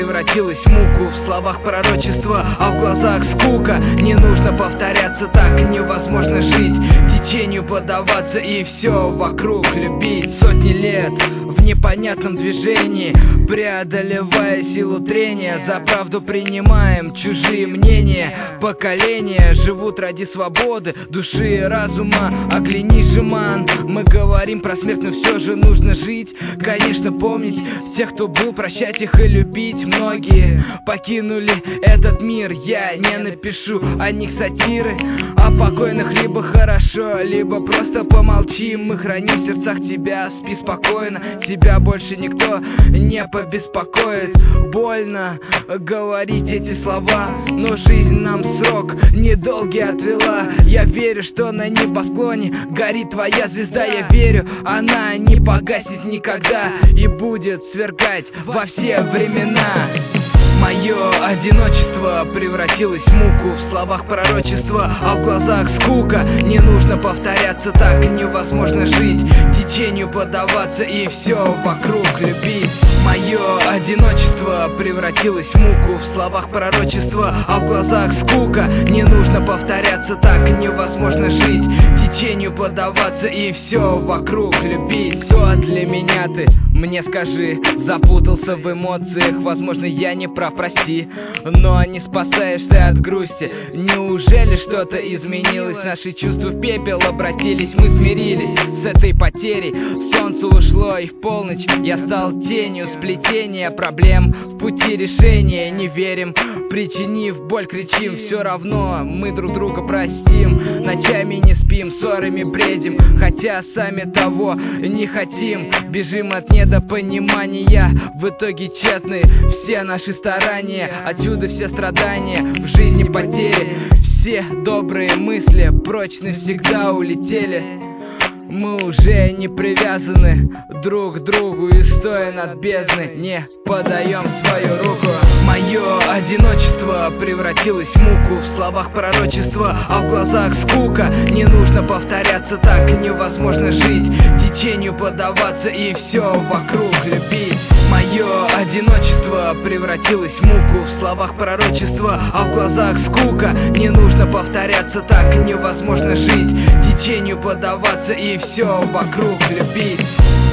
превратилось в муку, в словах пророчество, а в глазах скука. Не нужно повторяться, так невозможно жить, течению поддаваться и все вокруг любить. Сотни лет в непонятном движении, преодолевая силу трения, за правду принимаем чужие мнения. Поколения живут ради свободы души и разума. Оглянись же, ман, мы говорим про смерть, но все же нужно жить. Конечно, помнить тех, кто был, прощать их и любить. Многие покинули этот мир, я не напишу о них сатиры. О покойных либо хорошо, либо просто помолчим. Мы храним в сердцах тебя, спи спокойно, тебя больше никто не побеспокоит. Больно говорить эти слова, но жизнь нам срок недолгий отвела. Я верю, что на небосклоне горит твоя звезда. Я верю, она не погаснет никогда и будет сверкать во все времена. Мое одиночество превратилось в муку, в словах пророчество, а в глазах скука. Не нужно повторяться, так невозможно жить, течению поддаваться и все вокруг любить. Мое одиночество превратилось в муку, в словах пророчество, а в глазах скука. Не нужно повторяться, так невозможно жить, течению поддаваться и все вокруг любить. Кто для меня ты? Мне скажи, запутался в эмоциях, возможно, я не прав, прости, но не спасаешь ты от грусти. Неужели что-то изменилось? Наши чувства в пепел обратились, мы смирились с этой потерей. Солнце ушло и в полночь я стал тенью, сплетения проблем в пути решения. Не верим, причинив боль, кричим, все равно мы друг друга простим. Ночами не спим, ссорами бредим, хотя сами того не хотим. Бежим от недопонимания, в итоге тщетны все наши старания. Отсюда все страдания, в жизни потери, все добрые мысли прочь навсегда улетели. Мы уже не привязаны друг к другу и, стоя над бездной, не подаем свою руку. Мое одиночество превратилось в муку, в словах пророчество, а в глазах скука. Не нужно повторяться, так невозможно жить, течению поддаваться и все вокруг любить. Мое одиночество превратилось в муку, в словах пророчество, а в глазах скука. Не нужно повторяться, так невозможно жить, течению поддаваться и все вокруг любить.